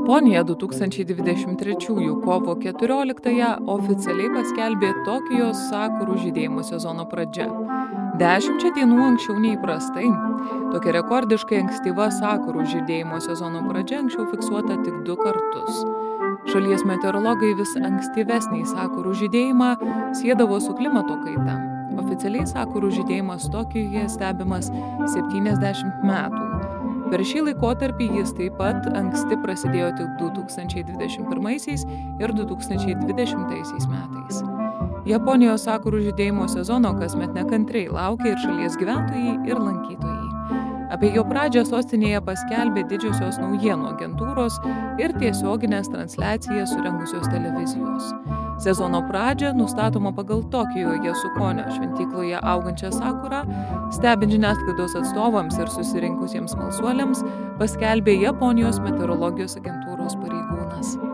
Japonija 2023 kovo 14-ąją oficialiai paskelbė Tokijos sakurų žydėjimo sezono pradžia. 10 dienų anksčiau nei įprastai. Tokia rekordiškai ankstyva sakurų žydėjimo sezono pradžia anksčiau fiksuota tik 2 kartus. Šalies meteorologai vis ankstyvesnį sakurų žydėjimą siedavo su klimato kaita. Oficialiai sakurų žydėjimas Tokijoje stebimas 70 metų. Per šį laikotarpį jis taip pat anksti prasidėjo tik 2021 ir 2020 metais. Japonijos sakurų žydėjimo sezono kasmet nekantriai laukia ir šalies gyventojai, ir lankytojai. Apie jo pradžią sostinėje paskelbė didžiosios naujienų agentūros ir tiesioginės transliacijas surengusios televizijos. Sezono pradžia nustatoma pagal Tokijoje Sukonio šventykloje augančią sakurą, stebint žiniasklaidos atstovams ir susirinkusiems smalsuoliams, paskelbė Japonijos meteorologijos agentūros pareigūnas.